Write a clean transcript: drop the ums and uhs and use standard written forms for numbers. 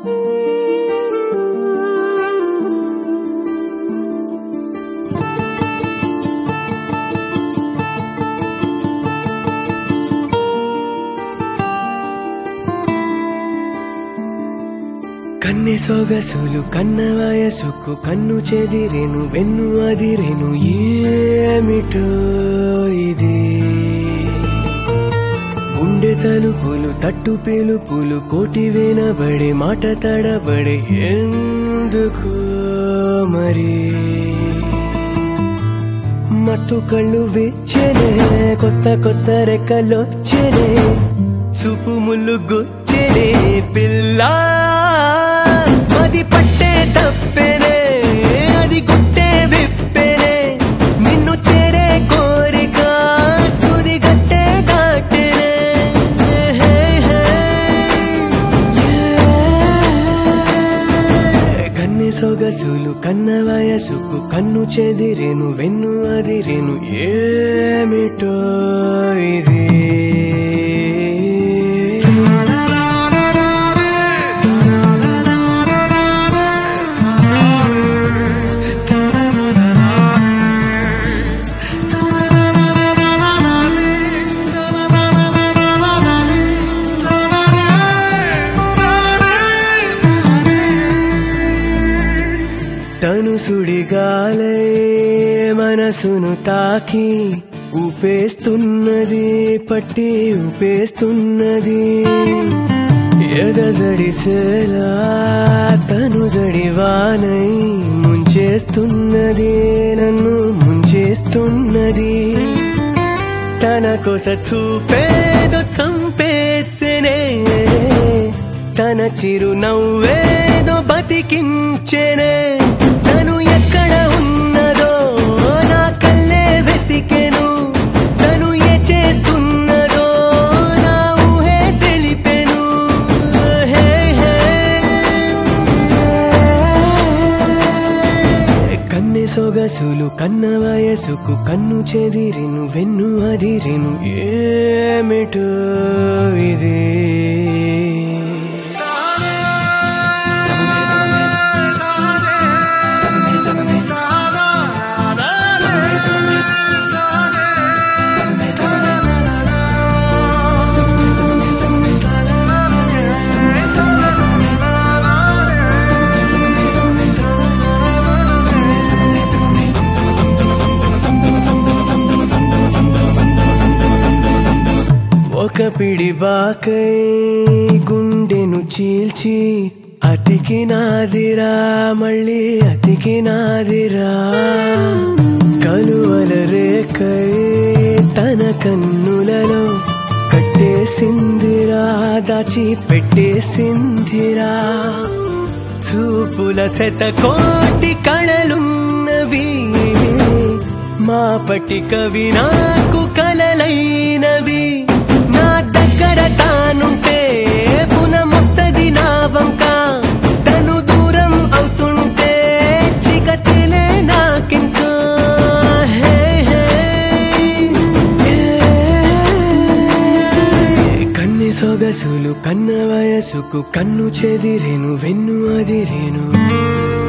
కన్నె సొగసులు కన్న వయసుకు కన్ను చెదిరేను వెన్ను అదిరేను ఏమిటో ఇది గుండె తలుపులు తట్టు పిలుపులు కోటి వినబడే మాట తడబడే ఎందుకు మరి మత్తు కళ్ళు వెచ్చనే కొత్త కొత్త రెక్కలొచ్చనే చూపు ముళ్ళు గొచ్చనే పిల్ల అది పట్టే తప్పేనే అది గుట్టే విప్పేనే నిన్ను చేరే కోరిక తుది గట్టే దాటేనే కన్నె సొగసులు కన్న వయసుకు కన్ను చెదిరేను వెన్ను అదిరేను ఏమిటో ఇది తను సుడిగాలై మనసును తాకి ఊపేస్తున్నది పట్టి ఊపేస్తున్నది ఎదజడిసేలా తను జడివానై ముంచేస్తున్నది నన్ను ముంచేస్తున్నది తన కొస చూపేదో చంపేసేనే తన చిరునవ్వేదో బతికించేనే తను ఎక్కడ ఉన్నదో నా కళ్ళే వెతికెను తను ఏ చేస్తున్నదో నా ఊహే తెలిపెను కన్నె సొగసులు కన్న వయసుకు కన్ను చెదిరెను వెన్ను అదిరెను ఏమిటో ఇది ఒక పిడి బాకై గుండెను చీల్చి అతికి నాదిరా మళ్ళీ అతికి నాదిరా కలువల రేకై తన కన్నులలో కట్టేసిందిరా దాచి పెట్టేసిందిరా చూపుల శతకోటి కళలున్నవి మాపటి కవి నాకు కలలైనవి నా దగ్గర తానుంటే పునమొస్తది నా వంక తను దూరం అవుతుంటే చికతిలే నాకింకా కన్నె సొగసులు కన్న వయసుకు కన్ను చెదిరేను వెన్ను అదిరేను